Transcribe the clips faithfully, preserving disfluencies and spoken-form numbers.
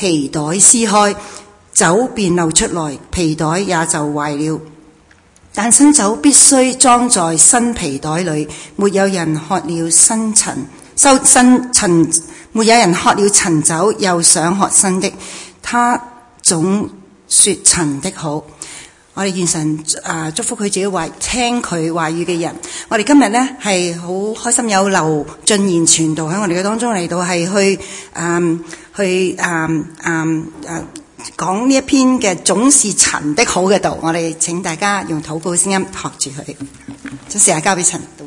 皮袋撕開，酒便流出來，皮袋也就壞了。但新酒必須裝在新皮袋裏，沒有人喝了新陳收新陳，沒有人喝了陳酒又想喝新的，他總說陳的好。我哋願神啊祝福佢自己話聽佢話語嘅人。我哋今日呢係好開心有劉俊賢傳道喺我哋嘅當中嚟到係去嗯去嗯嗯誒講呢一篇嘅總是陳的好嘅道。我哋請大家用禱告聲音學住佢。將時間交俾陳道。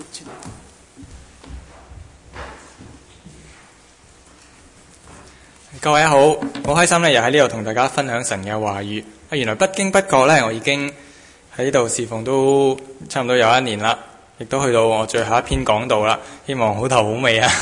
各位好，好開心咧，又喺呢度同大家分享神嘅話語。啊，原來不經不覺咧，我已經喺呢度侍奉都差唔多有一年啦，亦都去到我最後一篇講道啦。希望好頭好尾啊！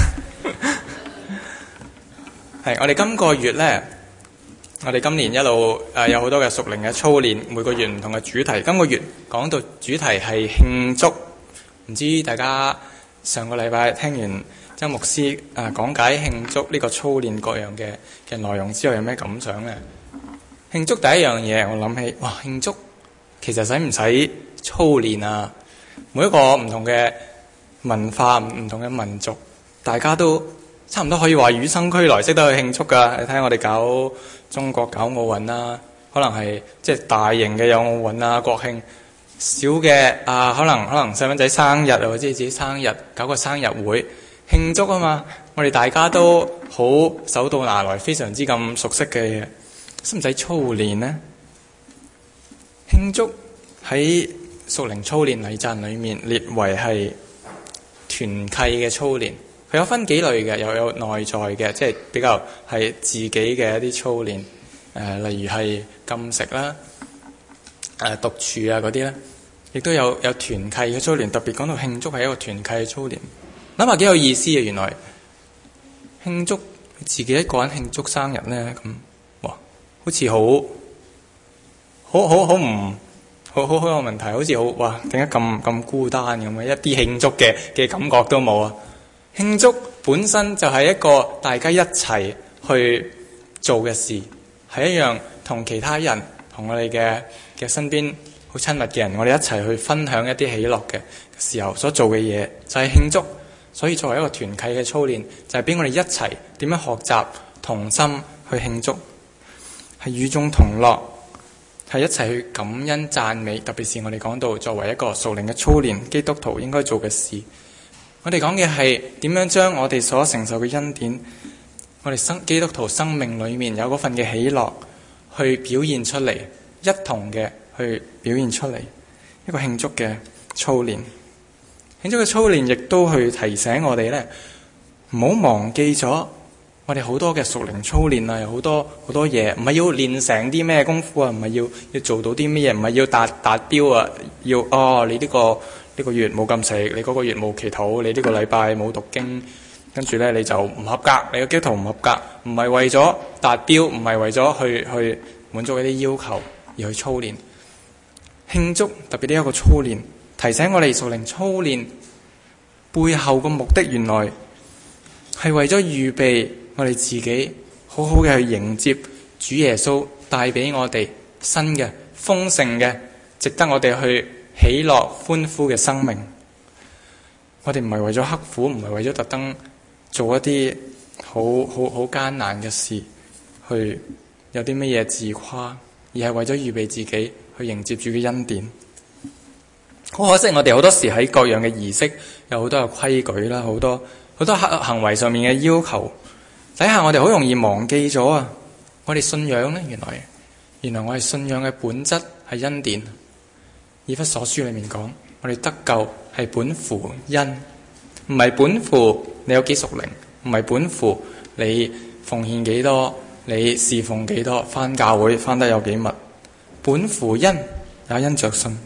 係我哋今個月咧，我哋今年一路誒、呃、有好多嘅屬靈嘅操練，每個月唔同嘅主題。今個月講到主題係慶祝，唔知大家上個禮拜聽完周牧師誒講解慶祝呢個操練各樣嘅嘅內容之後，有咩感想咧？慶祝第一樣嘢，我諗起，哇！慶祝其實使唔使操練啊？每一個唔同嘅文化、唔同嘅民族，大家都差唔多可以話與生俱來識得去慶祝噶。你睇下我哋搞中國搞奧運啦，可能係即係大型嘅有奧運啊、國慶，小嘅啊，可能可能細蚊仔生日啊，或者自己生日搞個生日會慶祝啊嘛。我哋大家都好手到拿來，非常之咁熟悉嘅嘢。使唔使操練呢？慶祝喺屬靈操練禮讚裏面列為係團契嘅操練，佢有分幾類嘅，又有內在嘅，即係比較係自己嘅一啲操練，誒、呃，例如係禁食啦、誒、呃、獨處啊嗰啲咧，亦都有有團契嘅操練。特別講到慶祝係一個團契嘅操練，諗下幾有意思啊！原來慶祝自己一個人慶祝生日咧，咁。好似好好好好唔好好好有問題，好似好哇點解咁咁孤單咁嘅，一啲慶祝嘅嘅感覺都冇啊！慶祝本身就係一個大家一齊去做嘅事，係一樣同其他人同我哋嘅嘅身邊好親密嘅人，我哋一齊去分享一啲喜樂嘅時候所做嘅嘢，就係慶祝。所以作為一個團契嘅操練，就係俾我哋一齊點樣學習同心去慶祝。係與眾同樂，係一齊去感恩讚美，特別是我哋講到作為一個屬靈嘅操練，基督徒應該做嘅事。我哋講嘅係點樣將我哋所承受嘅恩典，我哋生基督徒生命裏面有嗰份嘅喜樂，去表現出嚟，一同嘅去表現出嚟，一個慶祝嘅操練。慶祝嘅操練亦都去提醒我哋咧，唔好忘記咗。我哋好多嘅屬靈操練啊，有好多好多嘢，唔係要練成啲咩功夫啊，唔係要要做到啲咩嘢，唔係要達達標啊，要哦你呢個呢個月冇禁食，你嗰個月冇祈禱，你呢個禮拜冇讀經，跟住咧你就唔合格，你個基督徒唔合格，唔係為咗達標，唔係為咗去去滿足一啲要求而去操練慶祝。特別呢一個操練提醒我哋屬靈操練背後個目的，原來係為咗預備我哋自己好好嘅去迎接主耶穌帶俾我哋新嘅豐盛嘅值得我哋去喜樂歡呼嘅生命。我哋唔係為咗刻苦，唔係為咗特登做一啲好好好艱難嘅事去有啲乜嘢自誇，而係為咗預備自己去迎接主嘅恩典。好可惜我哋好多時喺各樣嘅儀式有好多嘅規矩啦，好多好多行為上面嘅要求底下，我哋好容易忘記咗啊！我哋信仰呢，原來原來我哋信仰嘅本質係恩典。以弗所書裏面講，我哋得救係本乎恩，唔係本乎你有幾屬靈，唔係本乎你奉獻幾多，你侍奉幾多，返教會返得有幾密，本乎恩，也因着信。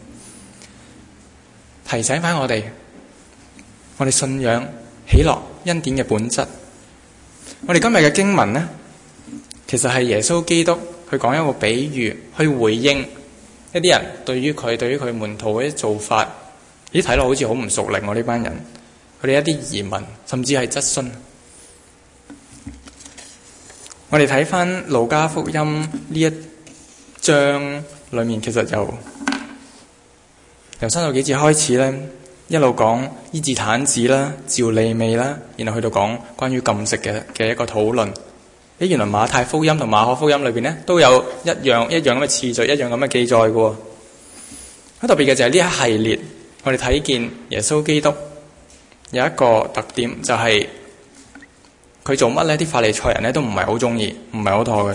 提醒翻我哋，我哋信仰喜樂恩典嘅本質。我哋今日嘅經文呢，其實係耶穌基督去講一個比喻，去回應一啲人對於佢對於佢門徒嘅啲做法，咦睇落好似好唔熟靈喎呢班人，佢哋一啲疑問甚至係質詢。 我哋睇翻路加福音呢一章裏面，其實由由三到幾節開始咧，一路講醫治癱子啦、召利未啦，然後去到講關於禁食嘅嘅一個討論。誒，原來馬太福音同馬可福音裏邊咧都有一樣一樣咁嘅次序，一樣咁嘅記載嘅。好特別嘅就係呢一系列，我哋睇見耶穌基督有一個特點，就係、是、佢做乜咧？啲法利賽人咧都唔係好中意，唔係好妥佢。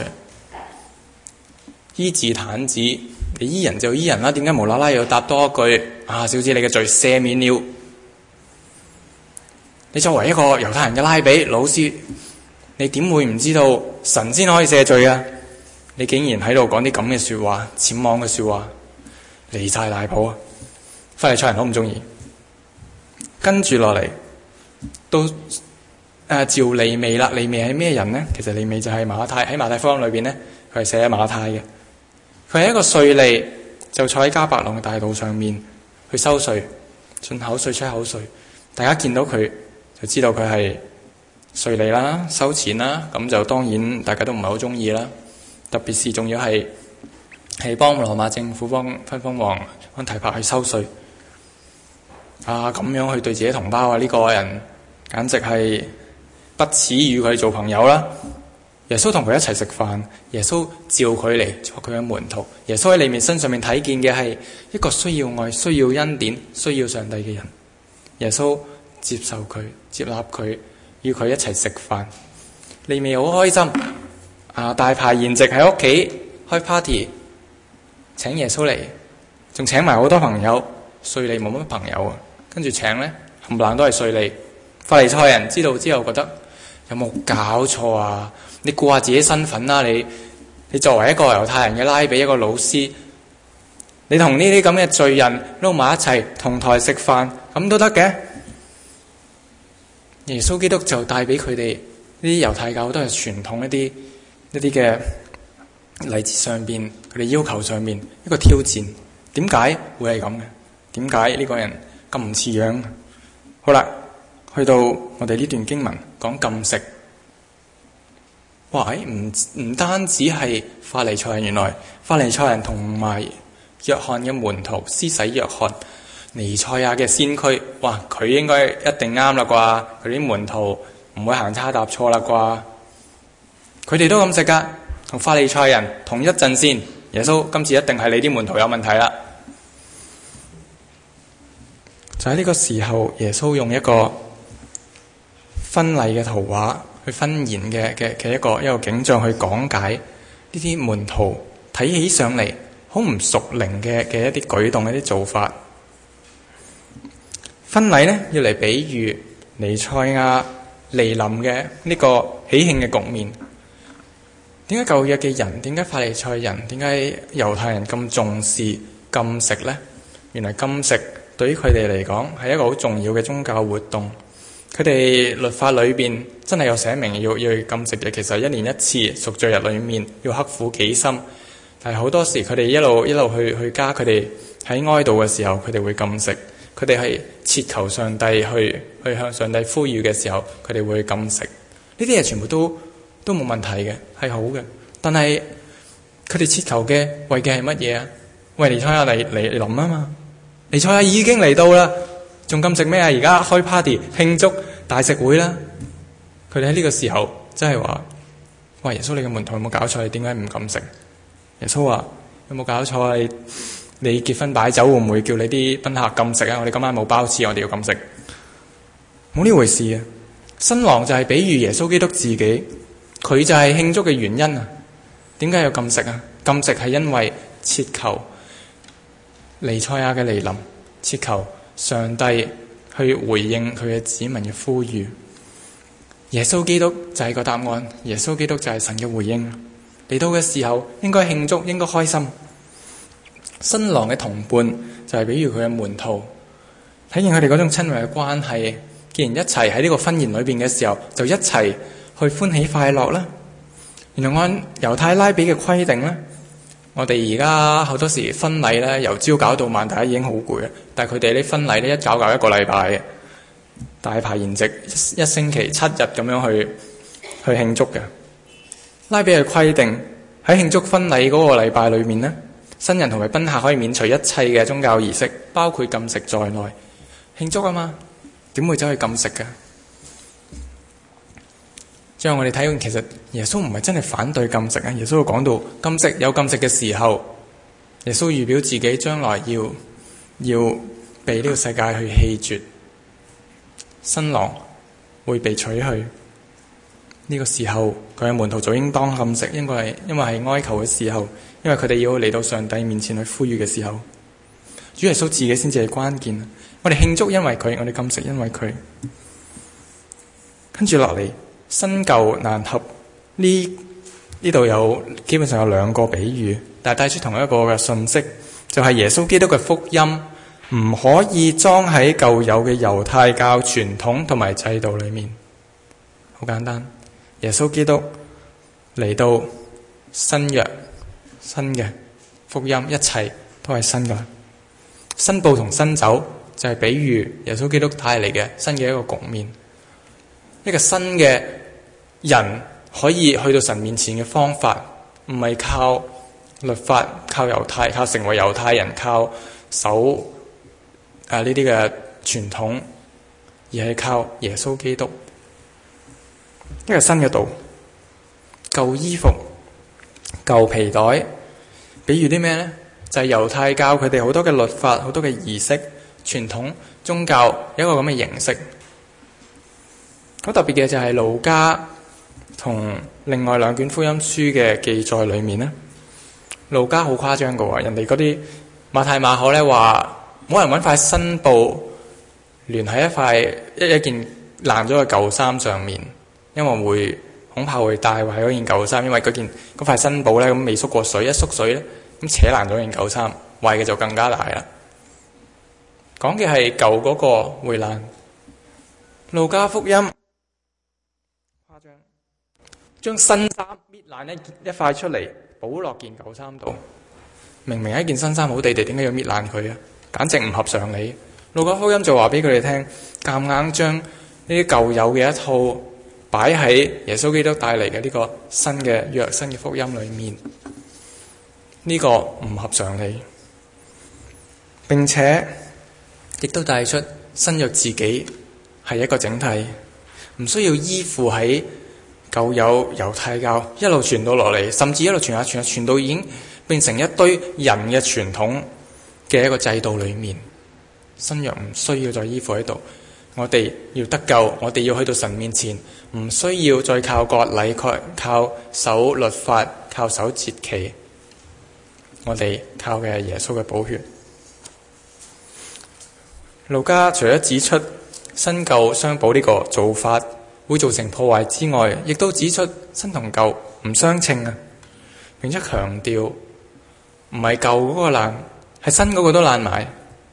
醫治癱子，你醫人就醫人啦，點解無啦啦又要答多一句啊？小子，你嘅罪赦免了。你作為一個猶太人嘅拉比老師，你點會唔知道神先可以赦罪啊？你竟然喺度講啲咁嘅說話，僭妄嘅說話，離晒大譜啊！法利賽人好唔中意。跟住落嚟到誒召利未啦，利未係咩人呢？其實利未就係馬太，喺馬太福音裏邊呢，佢係寫喺馬太嘅。佢係一個稅吏，就坐喺迦百農嘅大道上面去收稅，進口稅出口稅。大家見到佢就知道佢係稅吏啦，收錢啦，咁就當然大家都唔係好中意啦。特別是仲要係係幫羅馬政府幫分封王安提帕去收稅啊！咁樣去對自己同胞啊，呢、這個人簡直係不齒與佢做朋友啦。耶穌同佢一齊食飯，耶穌召佢嚟做佢嘅門徒。耶穌喺利未身上面睇見嘅係一個需要愛、需要恩典、需要上帝嘅人。耶穌接受佢、接納佢，與佢一齊食飯。利未好開心啊！大排筵席喺屋企開 party， 請耶穌嚟，仲請埋好多朋友。稅吏冇乜朋友啊，跟住請呢，冚唪唥都係稅吏。法利賽人知道之後覺得有冇搞錯啊？你顧下自己身份啦、啊！你你作為一個猶太人嘅拉比，一個老師，你同呢啲咁嘅罪人撈埋一齊同台食飯，咁都得嘅？耶穌基督就帶俾佢哋呢啲猶太教都係傳統一啲一啲嘅禮節上邊，佢哋要求上面一個挑戰。點解會係咁嘅？點解呢個人咁唔似樣？好啦，去到我哋呢段經文講禁食。哇！唔唔單止係法利賽人，原來法利賽人同埋約翰嘅門徒施洗約翰，彌賽亞嘅先驅，哇！佢應該一定啱啦啩？佢啲門徒唔會行差踏錯啦啩？佢哋都咁食噶，同法利賽人同一陣線。耶穌今次一定係你啲門徒有問題啦！就喺呢個時候，耶穌用一個婚禮嘅圖畫去婚宴嘅嘅嘅一個一個景象去講解呢啲門徒睇起上嚟好唔屬靈嘅嘅一啲舉動、一啲做法。婚禮呢，要嚟比喻彌賽亞嚟臨嘅呢個喜慶嘅局面。點解舊約嘅人，點解法利賽人，點解猶太人咁重視禁食呢？原來禁食對於佢哋嚟講係一個好重要嘅宗教活動。佢哋律法裏邊真係有寫明要要去禁食嘅，其實一年一次贖罪日裏面要刻苦己心。但係好多時佢哋一路一路去去加，佢哋喺哀悼嘅時候，佢哋會禁食。佢哋係切求上帝去去向上帝呼籲嘅時候，佢哋會禁食。呢啲嘢全部都都冇問題嘅，係好嘅。但係佢哋切求嘅為嘅係乜嘢啊？為彌賽亞嚟嚟臨啊嘛！彌賽亞已經嚟到啦，仲禁食咩啊？而家開 party 慶祝大食會啦！佢哋喺呢個時候真係話：喂，耶穌，你嘅門徒有冇搞錯？你點解唔禁食？耶穌話：有冇搞錯？你你結婚擺酒會唔會叫你啲賓客禁食啊？我哋今晚冇包翅，我哋要禁食，冇呢回事啊！新郎就係比喻耶穌基督自己，佢就係慶祝嘅原因啊！點解要禁食啊？禁食係因為切求彌賽亞嘅嚟臨，切求上帝去回應佢嘅子民嘅呼籲。耶穌基督就係個答案，耶穌基督就係神嘅回應。嚟到嘅時候應該慶祝，應該開心。新郎嘅同伴就係比喻佢嘅門徒，睇見佢哋嗰種親密嘅關係。既然一齊喺呢個婚宴裏邊嘅時候，就一齊去歡喜快樂啦。原來按猶太拉比嘅規定咧，我哋而家好多時婚禮咧由朝搞到晚，大家已經好攰啦。但係佢哋啲婚禮咧一搞搞一個禮拜嘅，大排筵席一星期七日咁樣去去慶祝嘅。 拉比係規定喺慶祝婚禮嗰個禮拜裏面呢，新人同埋賓客可以免除一切嘅宗教儀式，包括禁食在內。慶祝啊嘛，點會走去禁食㗎？最後我哋睇到，其實耶穌唔係真係反對禁食啊。耶穌會講到禁食有禁食嘅時候，耶穌預表自己將來要要被呢個世界去棄絕，新郎會被取去。呢、這個時候佢嘅門徒就應當禁食，因為因為係哀求嘅時候，因為佢哋要嚟到上帝面前去呼籲嘅時候，主耶穌自己先至係關鍵。我哋慶祝因為佢，我哋禁食因為佢。跟住落嚟，新舊難合，呢呢度有基本上有兩個比喻，但係帶出同一個嘅信息，就係、是、耶穌基督嘅福音唔可以裝喺舊有嘅猶太教傳統同埋制度裏面。好簡單，耶穌基督嚟到新約，新嘅福音，一切都係新噶。新布同新酒就係比喻耶穌基督帶嚟嘅新嘅一個局面，一個新嘅人可以去到神面前嘅方法，唔係靠律法，靠猶太，靠成為猶太人，靠守啊呢啲嘅傳統，而係靠耶穌基督。一個新嘅道，舊衣服、舊皮袋，比喻啲咩呢？就係、是、猶太教佢哋好多嘅律法、好多嘅儀式、傳統、宗教有一個咁嘅形式。好特別嘅就係路加同另外兩卷福音書嘅記載裏面呢，路加好誇張嘅喎，人哋嗰啲馬太馬可咧話冇人揾塊新布連喺一塊一一件爛咗嘅舊衫上面，因為會恐怕會帶壞嗰件舊衫，因為嗰件嗰塊新布咧咁未縮過水，一縮水咧咁扯爛咗件舊衫，壞嘅就更加大啦。講嘅係舊嗰個會爛。路加福音誇張，將新衫搣爛一一塊出嚟，補落件舊衫度。明明係一件新衫好地地，點解要搣爛佢啊？簡直唔合常理。路加福音就話俾佢哋聽，夾硬將呢啲舊有嘅一套擺喺耶穌基督帶嚟嘅呢個新嘅約、新嘅福音裏面，呢、這個唔合常理，並且亦都帶出新約自己係一個整體，唔需要依附喺舊有猶太教一路傳到落嚟，甚至一路傳下傳下傳到已經變成一堆人嘅傳統嘅一個制度裏面。新約唔需要再依附喺度，我哋要得救，我哋要去到神面前，唔需要再靠割禮，靠靠守律法，靠守節期，我哋靠嘅係耶穌嘅寶血。路加除咗指出新舊相補呢個做法會造成破壞之外，亦都指出新同舊唔相稱啊，並且強調唔係舊嗰個爛，係新嗰個都爛埋。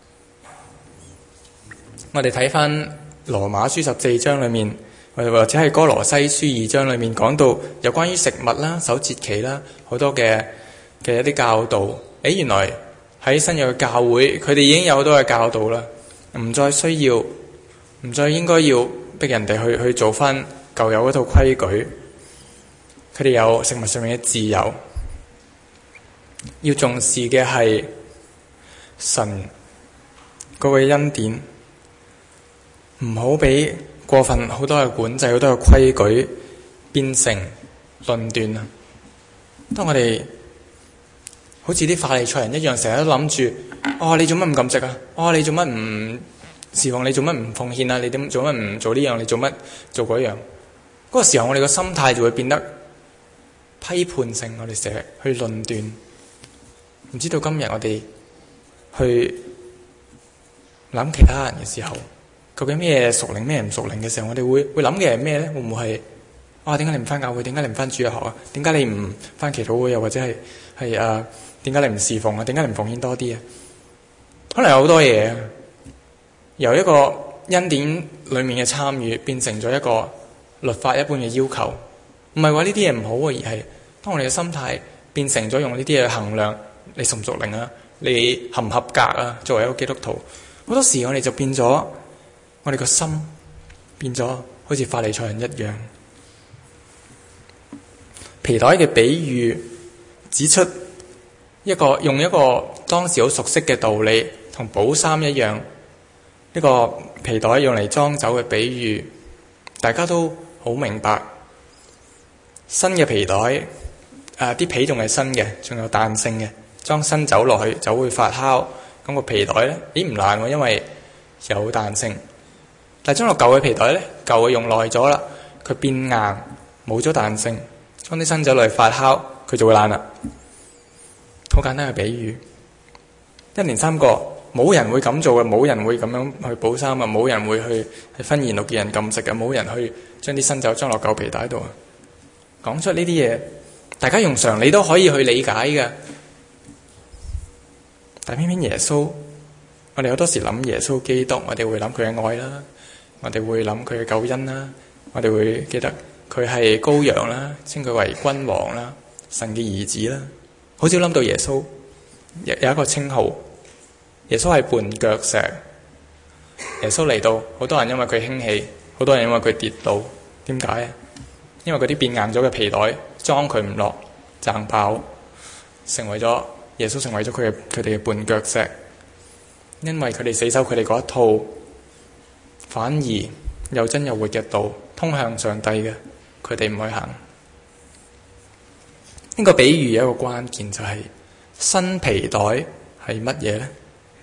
我哋睇翻羅馬書十四章裏面，或者係哥羅西書二章裏面講到有關於食物啦、守節期啦，好多嘅嘅一啲教導。誒，原來喺新約嘅教會，佢哋已經有好多嘅教導啦，唔再需要，唔再應該要逼人哋去去做翻舊有嗰套規矩。佢哋有食物上面嘅自由，要重視嘅係神嗰個恩典。唔好俾過分好多嘅管制、好多嘅規矩變成論斷啊！當我哋好似啲法利賽人一樣，成日都諗住：哦，你做乜唔禁食啊？哦，你做乜唔侍奉？你做乜唔奉獻啊？你點做乜唔做呢樣？你做乜做嗰樣？嗰個時候，我哋個心態就會變得批判性。我哋成日去論斷，唔知道今日我哋去諗其他人嘅時候，究竟咩屬靈咩唔屬靈嘅時候，我哋會會諗嘅係咩咧？會唔會係啊？點解你唔翻教會？點解你唔翻主日學啊？點解你唔翻祈禱會？又或者係係啊？點解你唔侍奉啊？點解你唔奉獻多啲啊？可能有好多嘢，由一個恩典裏面嘅參與變成咗一個律法一般嘅要求。唔係話呢啲嘢唔好啊，而係當我哋嘅心態變成咗用呢啲嘢去衡量你屬唔屬靈啊，你合唔合格啊？作為一個基督徒，好多時我哋就變咗。我哋個心變咗好似法利賽人一樣， 皮袋嘅比喻指出一個用一個當時好熟悉嘅道理，同補衫一樣。呢個皮袋用嚟裝酒嘅比喻，大家都好明白。新嘅皮袋，誒、呃、啲皮仲係新嘅，仲有彈性嘅，裝新酒落去，酒會發酵。咁個皮袋咧，咦唔爛喎，因為有彈性。但係裝落舊嘅皮袋咧，舊嘅用耐咗啦，佢變硬，冇咗彈性。裝啲新酒落去發酵，佢就會爛啦。好簡單嘅比喻，一年三個，冇人會咁做嘅，冇人會咁樣去補衫啊，冇人會去係婚宴度叫人禁食嘅，冇人去將啲新酒裝落舊皮袋度啊。講出呢啲嘢，大家用常理都可以去理解嘅。但偏偏耶穌，我哋好多時諗耶穌基督，我哋會諗佢嘅愛啦，我哋會諗佢嘅救恩啦，我哋會記得佢係羔羊啦，稱佢為君王啦，神嘅兒子啦。好少諗到耶穌有有一個稱號，耶穌係絆腳石。耶穌嚟到，好多人因為佢興起，好多人因為佢跌倒。點解啊？因為嗰啲變硬咗嘅皮袋裝佢唔落，掙爆，成為咗耶穌成為咗佢嘅佢哋嘅絆腳石。因為佢哋死守佢哋嗰一套，反而又真又活嘅道，通向上帝嘅，佢哋唔去行。呢個比喻有一個關鍵就係、是、新皮袋係乜嘢呢？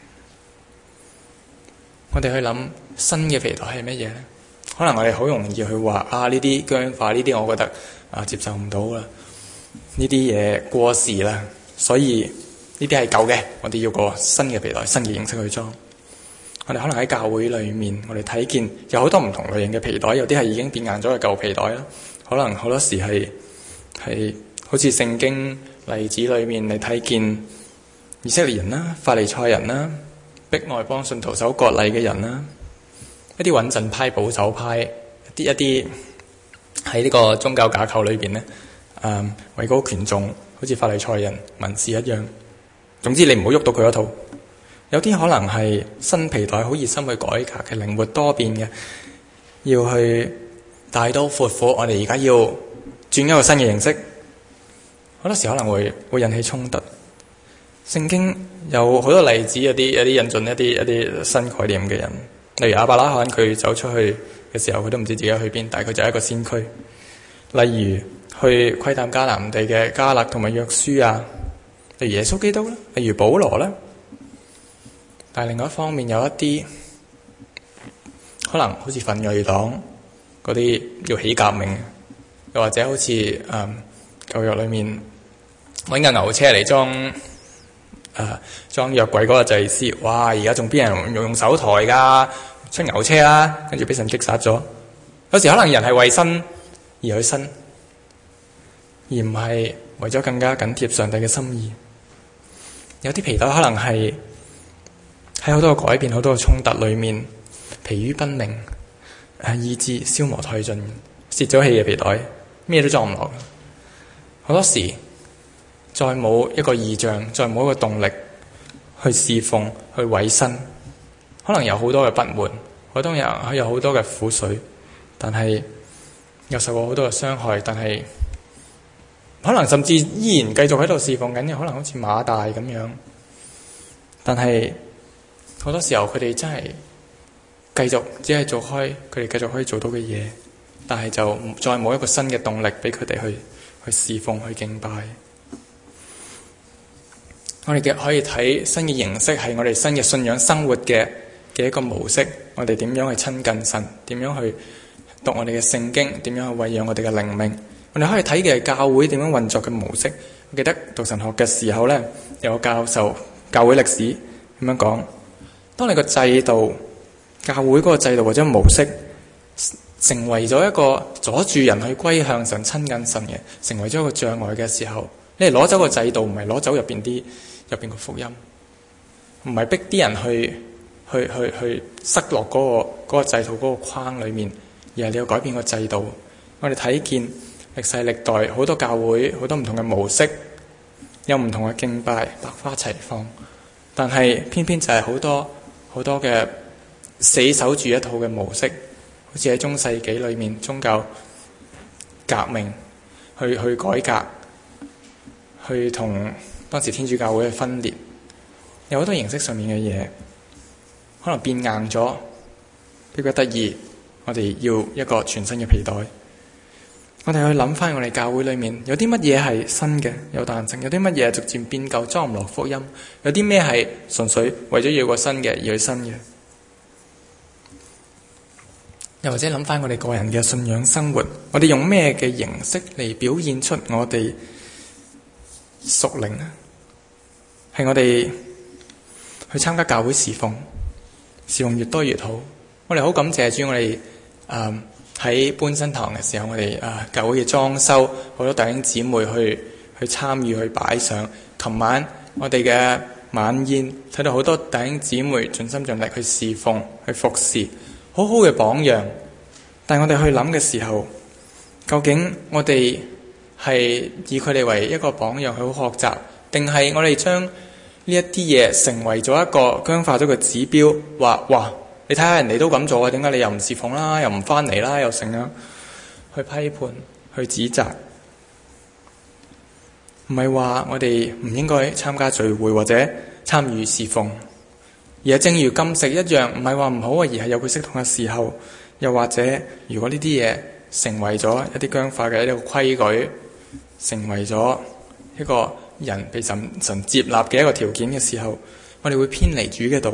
我哋去諗新嘅皮袋係乜嘢呢？可能我哋好容易去話啊，呢啲僵化，呢啲我覺得啊接受唔到啦，呢啲嘢過時啦，所以呢啲係舊嘅，我哋要個新嘅皮袋，新嘅形式去裝。我哋可能喺教會裏面，我哋睇見有好多唔同類型嘅皮袋，有啲係已經變硬咗嘅舊皮袋啦。可能好多時係係好似聖經例子裏面，你睇見以色列人啦、法利賽人啦、逼外邦信徒守割禮嘅人啦，一啲穩陣派、保守派，一啲一啲喺呢個宗教架構裏邊咧，誒位高權重，好似法利賽人、文士一樣。總之你唔好喐到佢嗰套。有啲可能係新皮袋，好熱心去改革嘅，靈活多變嘅，要去大刀闊斧。我哋而家要轉一個新嘅形式，好多時可能會會引起衝突。聖經有好多例子，有啲有啲引進一啲一啲新概念嘅人，例如亞伯拉罕，佢走出去嘅時候，佢都唔知自己去邊，但係佢就係一個先驅。例如去窺探迦南地嘅迦勒同埋約書亞，例如耶穌基督啦，例如保羅啦。但係另外一方面，有一啲可能好似奮銳黨嗰啲要起革命，又或者好似誒舊約裏面揾架牛車嚟裝誒裝約櫃嗰個祭司，哇！而家仲邊人用用手抬㗎，出牛車啦，跟住俾神擊殺咗。有時可能人係為身而去身，而唔係為咗更加緊貼上帝嘅心意。有啲皮袋可能係喺好多個改變、好多個衝突裏面，疲於奔命，誒意志消磨殆盡，泄咗氣嘅皮袋，咩都裝唔落。好多時再冇一個異象，再冇一個動力去侍奉、去委身，可能有好多嘅不滿，好多人有好多嘅苦水，但係又受過好多嘅傷害，但係可能甚至依然繼續喺度侍奉緊，可能好似馬大咁樣，但係好多時候佢哋真係繼續只係做開佢哋繼續可以做到嘅嘢，但係就再冇一個新嘅動力俾佢哋去去侍奉、去敬拜。我哋嘅可以睇新嘅形式係我哋新嘅信仰生活嘅嘅一個模式。我哋點樣去親近神？點樣去讀我哋嘅聖經？點樣去餵養我哋嘅靈命？我哋可以睇嘅係教會點樣運作嘅模式。我記得讀神學嘅時候呢，有個教授教會歷史咁樣講。當你個制度、教會嗰個制度或者模式成為咗一個阻住人去歸向神、親近神嘅，成為咗一個障礙嘅時候，你係攞走個制度，唔係攞走入邊啲入邊個福音，唔係逼啲人去去去去塞落嗰個嗰個制度嗰個框裏面，而係你要改變個制度。我哋睇見歷世歷代好多教會好多唔同嘅模式，有唔同嘅敬拜，百花齊放，但係偏偏就係好多好多嘅死守住一套嘅模式，好似喺中世紀裏面宗教革命， 去去改革，去同當時天主教會去分裂，有好多形式上面嘅嘢，可能變硬咗，迫不得已，我哋要一個全新嘅皮袋。我哋去諗翻我哋教會裏面有啲乜嘢係新嘅，有彈性，有啲乜嘢逐漸變舊，裝唔落福音，有啲咩係純粹為咗要個新嘅而去新嘅。又或者諗翻我哋個人嘅信仰生活，我哋用咩嘅形式嚟表現出我哋屬靈呢？係我哋去參加教會侍奉，侍奉越多越好。我哋好感謝主，我哋誒喺搬新堂嘅時候，我哋誒、呃、教會嘅裝修，好多弟兄姊妹去去參與去擺上。琴晚我哋嘅晚宴，睇到好多弟兄姊妹盡心盡力去侍奉去服侍。好好嘅榜樣，但係我哋去諗嘅時候，究竟我哋係以佢哋為一個榜樣去好學習，定係我哋將呢一啲嘢成為咗一個僵化咗嘅指標？話哇，你睇下人哋都咁做啊，點解你又唔侍奉啦，又唔翻嚟啦，又成啊？去批判，去指責，唔係話我哋唔應該參加聚會或者參與侍奉。而係正如禁食一樣，唔係話唔好啊，而係有佢適當嘅時候。又或者，如果呢啲嘢成為咗一啲僵化嘅一個規矩，成為咗一個人被神神接納嘅一個條件嘅時候，我哋會偏離主嘅道。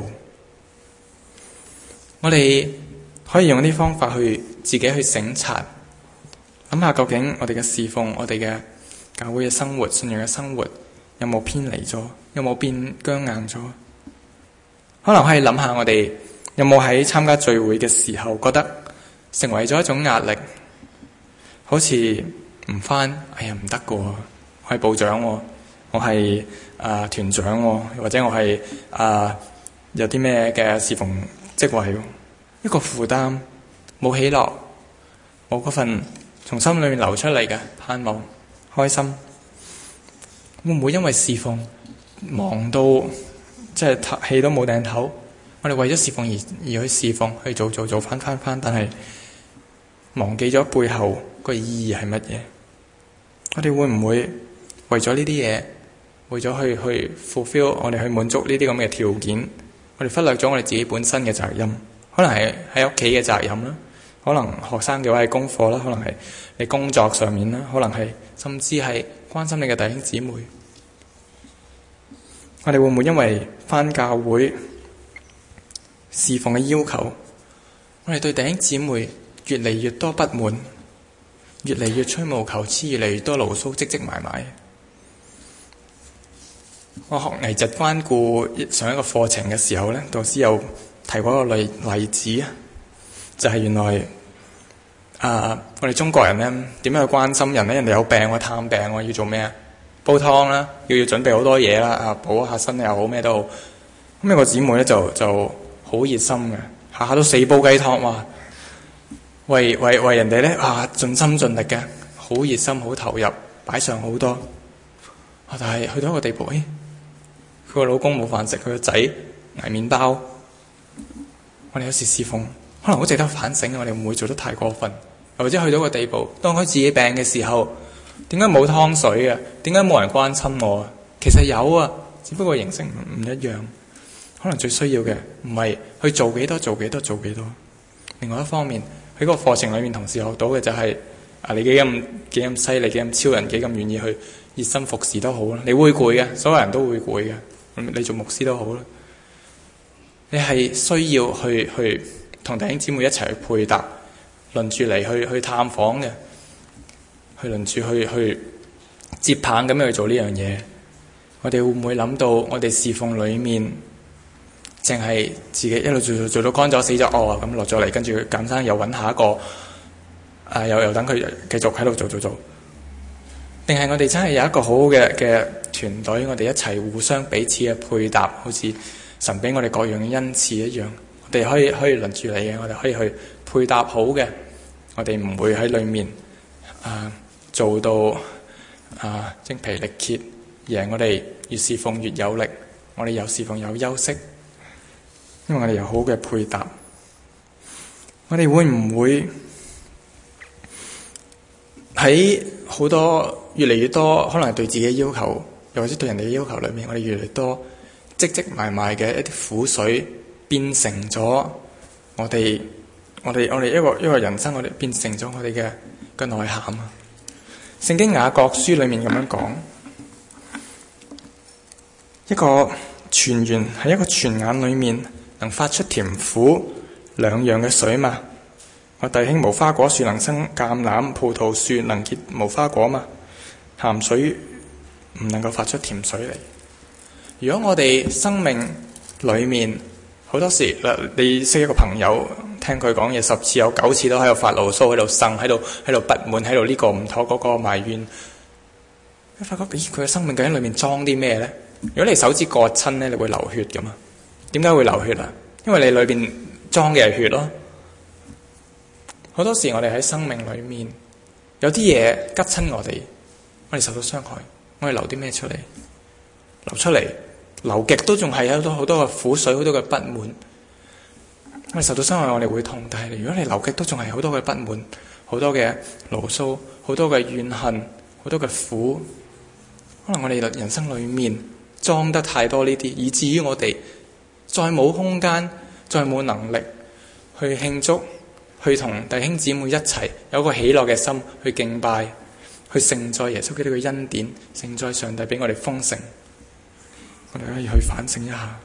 我哋可以用啲方法去自己去省察，諗下究竟我哋嘅侍奉、我哋嘅教會嘅生活、信仰嘅生活有冇偏離咗，有冇變僵硬咗？可能可以諗下我哋有冇喺參加聚會嘅時候覺得成為咗一種壓力，好似唔返，哎呀唔得㗎喎，我係部長喎，我係啊團長喎，或者我係啊、呃、有啲咩嘅侍奉職位，一個負擔，冇喜樂，冇嗰份從心裏面流出嚟嘅盼望、開心，會唔會因為侍奉忙到即係氣都冇掟頭？我哋為咗侍奉而而去侍奉，去做做做翻翻翻，但係忘記咗背後個意義係乜嘢？我哋會唔會為咗呢啲嘢，為咗去去 fulfill 我哋去滿足呢啲咁嘅條件，我哋忽略咗我哋自己本身嘅責任？可能係喺屋企嘅責任啦，可能學生嘅話係功課啦，可能係你工作上面啦，可能係甚至係關心你嘅弟兄姊妹。我哋會唔會因為返教會侍奉嘅要求，我哋對弟兄姊妹越嚟越多不滿，越嚟越吹毛求疵，越嚟越多牢騷積積埋埋？我學危疾關顧上一個課程嘅時候咧，導師有提過一個例例子啊，就係、是、原來啊、呃，我哋中國人咧點樣去關心人咧？人哋有病我探病我要做咩啊？煲湯啦，要要準備好多嘢啦，啊補下身又好咩都好。咁有個姊妹咧就就好熱心嘅，下下都四煲雞湯，哇！為為為人哋咧啊盡心盡力嘅，好熱心好投入，擺上好多。啊！但係去到一個地步，誒，佢個老公冇飯食，佢個仔捱麵包。我哋有時侍奉，可能好值得反省，我哋唔會做得太過分，或者去到一個地步，當佢自己病嘅時候。點解冇湯水啊？點解冇人關心我啊？其實有啊，只不過形式唔一樣。可能最需要嘅唔係去做幾多做幾多做幾多。另外一方面，喺個課程裏面同時學到嘅就係、是、啊，你幾咁幾咁犀利，幾咁超人，幾咁願意去熱心服侍都好啦。你會攰嘅，所有人都會攰嘅。你做牧師都好啦。你係需要去去同弟兄姊妹一齊去配搭，輪住嚟去去探訪嘅。去輪住去去接棒咁樣去做呢樣嘢，我哋會唔會諗到我哋侍奉裏面，淨係自己一路做做做到乾咗死咗哦咁落咗嚟，跟住簡單又揾下一個，啊又又等佢繼續喺度做做做，定係我哋真係有一個好好嘅嘅團隊，我哋一齊互相彼此嘅配搭，好似神俾我哋各樣嘅恩賜一樣，我哋可以可以輪住嚟嘅，我哋可以去配搭好嘅，我哋唔會喺裏面啊。做到啊精疲力竭，而係我哋越侍奉越有力，我哋有侍奉有休息，因為我哋有好嘅配搭。我哋會唔會喺好多越嚟越多，可能係對自己嘅要求，又或者對人哋嘅要求裏面，我哋越嚟越多積積埋埋嘅一啲苦水，變成咗我哋我哋我哋一個一個人生，我哋變成咗我哋嘅嘅內涵啊！聖經雅各書裏面咁樣講，一個泉源喺一個泉眼裏面能發出甜苦兩樣嘅水嘛？我弟兄，無花果樹能生橄欖，葡萄樹能結無花果嘛？鹹水唔能夠發出甜水嚟。如果我哋生命裏面好多時，你識一個朋友，聽佢講嘢十次有九次都喺度發牢騷，喺度呻，喺度喺度不滿，喺度呢個唔妥，嗰個埋怨。你發覺咦，佢嘅生命究竟裏面裝啲咩呢？如果你手指割親咧，你會流血噶嘛？點解會流血啊？因為你裏邊裝嘅係血咯。好多時我哋喺生命裏面有啲嘢拮親我哋，我哋受到傷害，我哋流啲咩出嚟？流出嚟，流極都仲係有好多好多嘅苦水，好多嘅不滿。我哋受到傷害，我哋會痛。但係如果你流極都仲係好多嘅不滿，好多嘅牢騷，好多嘅怨恨，好多嘅苦，可能我哋人生裏面裝得太多呢啲，以至於我哋再冇空間，再冇能力去慶祝，去同弟兄姊妹一齊有個喜樂嘅心去敬拜，去承載耶穌基督嘅恩典，承載上帝俾我哋豐盛。我哋可以去反省一下，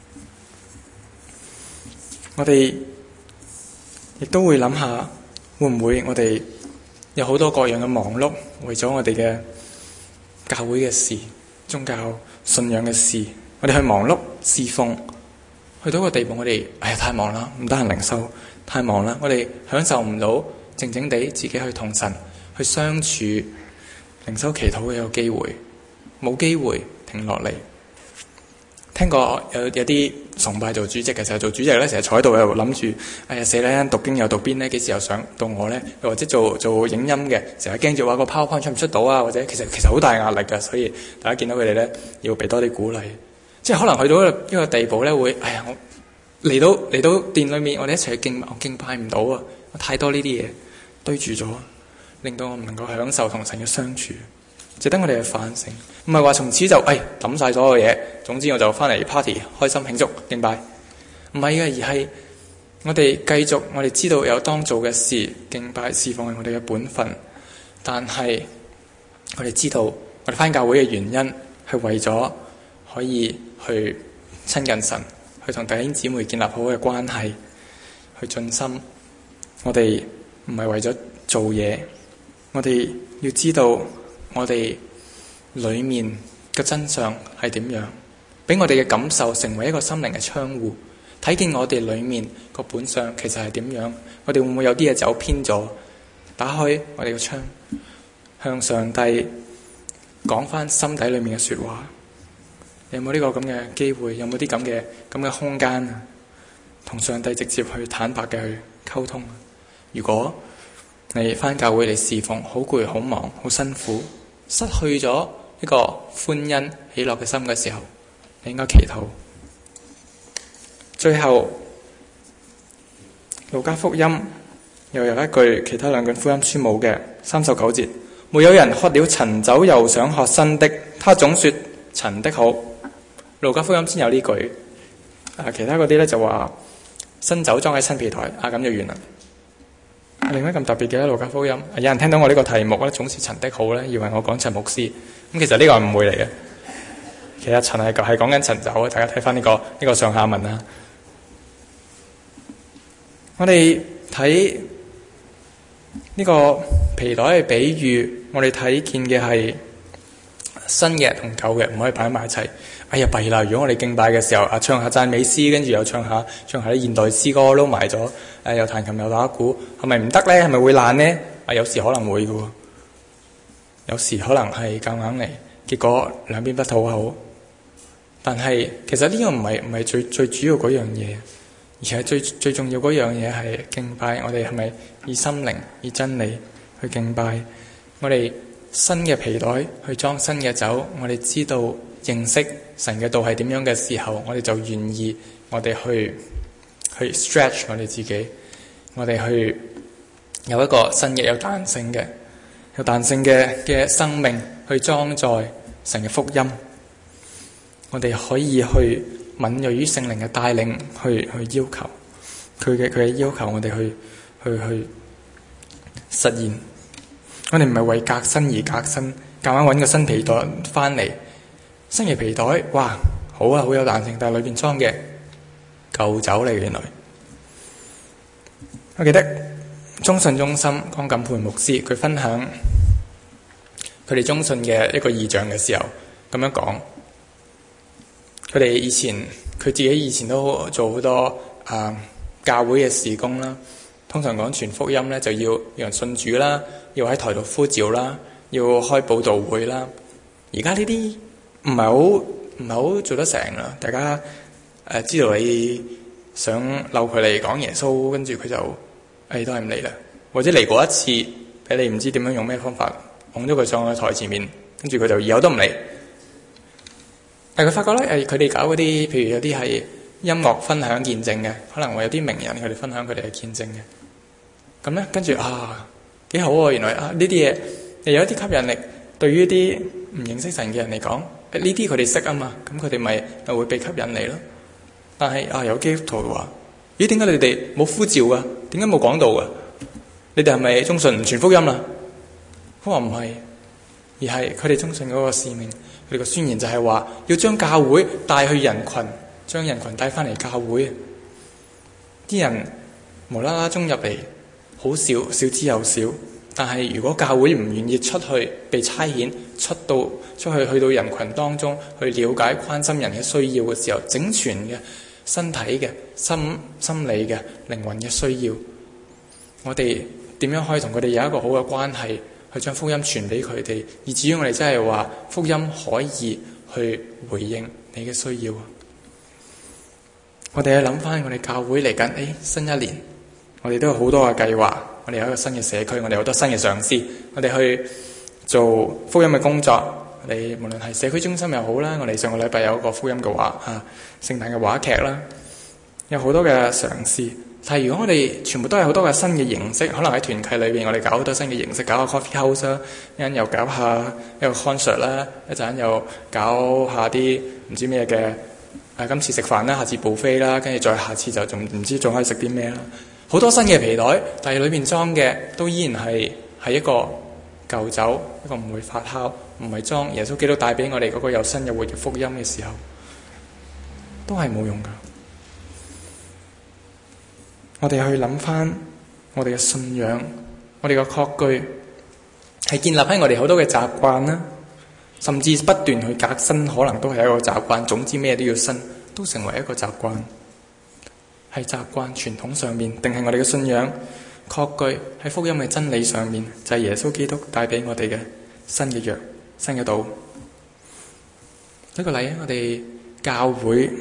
我哋亦都會諗下，會唔會我哋有好多各樣嘅忙碌，為咗我哋嘅教會嘅事、宗教信仰嘅事，我哋去忙碌侍奉，去到一個地步，我哋哎呀太忙啦，唔得閒靈修，太忙啦，我哋享受唔到靜靜地自己去同神去相處、靈修祈禱嘅一個機會，冇機會停落嚟。聽過有有啲崇拜做主席嘅時候，做主席咧成日坐喺度又諗住，哎呀死啦，讀經又讀邊咧？幾時又上到我咧？又或者做做影音嘅，成日驚住話個 PowerPoint 出唔出到啊？或者其實其實好大壓力㗎，所以大家見到佢哋咧要俾多啲鼓勵。即係可能去到一個一個地步咧，會哎呀我嚟到嚟到殿裏面，我哋一齊去敬拜，我敬拜唔到啊！我太多呢啲嘢堆住咗，令到我唔能夠享受同神嘅相處。值得我哋去反省，唔係話從此就誒抌晒所有嘢，總之我就翻嚟 party 開心慶祝敬拜，唔係嘅，而係我哋繼續，我哋知道有當做嘅事，敬拜侍奉係我哋嘅本分，但係我哋知道我哋翻教會嘅原因係為咗可以去親近神，去同弟兄姊妹建立好嘅關係，去盡心。我哋唔係為咗做嘢，我哋要知道。我哋裏面嘅真相係點樣？俾我哋嘅感受成為一個心靈嘅窗戶，睇見我哋裏面個本相其實係點樣？我哋會唔會有啲嘢走偏咗？打開我哋嘅窗，向上帝講翻心底裏面嘅說話。有冇呢個咁嘅機會？有冇啲咁嘅咁嘅空間啊？同上帝直接去坦白嘅去溝通。如果你翻教會嚟侍奉，好攰、好忙、好辛苦，失去咗一個歡欣喜樂嘅心嘅時候，你應該祈禱。最後，路加福音又有一句其他兩卷福音書冇嘅三十九節：沒有人喝了陳酒又想喝新的，他總說陳的好。路加福音先有呢句，啊，其他嗰啲咧就話新酒裝喺新皮袋，啊咁就完啦。另外咁特別嘅路加福音，有人聽到我呢個題目咧，總是陳的好咧，以為我講陳牧師，咁其實呢個係誤會嚟嘅。其實陳係係講緊陳酒啊，大家睇翻呢個呢、呢個上下文啦。我哋睇呢個皮袋嘅比喻，我哋睇見嘅係新嘅同舊嘅唔可以擺埋一齊。哎呀弊啦！如果我哋敬拜嘅時候啊，唱下讚美詩，跟住又唱下唱下啲現代詩歌撈埋咗，誒又彈琴又打鼓，係咪唔得咧？係咪會爛咧？啊，有時可能會嘅喎，有時可能係夾硬嚟，結果兩邊不討好。但係其實呢個唔係唔係最最主要嗰樣嘢，而係最最重要嗰樣嘢係敬拜。我哋係咪以心靈以真理去敬拜？我哋新嘅皮袋去裝新嘅酒，我哋知道認識神嘅道係點樣嘅時候，我哋就願意我哋去去 stretch 我哋自己，我哋去有一個新嘅有彈性嘅有彈性嘅嘅生命去裝載神嘅福音。我哋可以去敏銳於聖靈嘅帶領，去去要求佢嘅佢嘅要求，我哋去去去實現。我哋唔係為革新而革新，夾硬揾個新皮袋翻嚟。新嘅皮袋，哇，好啊，好有彈性，但係裏邊裝嘅舊酒嚟。原來我記得中信中心江錦培牧師佢分享佢哋中信嘅一個異象嘅時候，咁樣講。佢哋以前佢自己以前都做好多啊、呃、教會嘅事工啦。通常講傳福音咧，就要讓人信主啦，要喺台度呼召啦，要開佈道會啦。而家呢啲唔係好唔係好做得成啦。大家誒、呃、知道你想溜佢嚟講耶穌，跟住佢就誒、哎、都係唔嚟啦。或者嚟過一次，俾你唔知點樣用咩方法捧咗佢上去台前面，跟住佢就以後都唔嚟。但佢發覺咧，誒佢哋搞嗰啲，譬如有啲係音樂分享見證嘅，可能會有啲名人佢哋分享佢哋嘅見證嘅。咁咧，跟住啊幾好喎！原來啊呢啲嘢又有一啲吸引力，對於一啲唔認識神嘅人嚟講，呢啲佢哋識啊嘛，咁佢哋咪又會被吸引嚟咯。但係啊有基督徒話：咦，點解你哋冇呼召噶？點解冇講道噶？你哋係咪中信唔傳福音啦？佢話唔係，而係佢哋中信嗰個使命。佢哋個宣言就係話要將教會帶去人群，將人群帶翻嚟教會。啲人無啦啦中入嚟，好少，少之又少。但係如果教會唔願意出去被差遣，出到出去去到人群當中去了解關心人嘅需要嘅時候，整全嘅身體嘅心心理嘅靈魂嘅需要，我哋點樣可以同佢哋有一個好嘅關係？去將福音傳俾佢哋，以至於我哋真係話福音可以去回應你嘅需要。我哋去諗翻我哋教會嚟緊，誒、哎、新一年，我哋都有好多嘅計劃，我哋有一個新嘅社區，我哋有好多新嘅嘗試，我哋去做福音嘅工作。我哋無論係社區中心又好啦，我哋上個禮拜有一個福音嘅話啊，聖誕嘅話劇啦，有好多嘅嘗試。但係如果我哋全部都係好多嘅新嘅形式，可能喺團契裏邊，我哋搞好多新嘅形式，搞個 coffee house 啦，一陣又搞下一個 concert 啦，一陣又搞下啲唔知咩嘅誒，今次食飯啦，下次 buffet啦，跟住再下次就仲唔知仲可以食啲咩啦。好多新嘅皮袋，但係裏邊裝嘅都依然係係一個舊酒，一個唔會發酵，唔係裝耶穌基督帶俾我哋嗰個有新有活嘅福音嘅時候，都係冇用㗎。我哋去諗翻我哋嘅信仰，我哋嘅確據係建立喺我哋好多嘅習慣啦，甚至不斷去革新，可能都係一個習慣。總之咩都要新，都成為一個習慣。係習慣傳統上面，定係我哋嘅信仰確據喺福音嘅真理上面，就係耶穌基督帶俾我哋嘅新嘅約、新嘅道。一個例，我哋教會。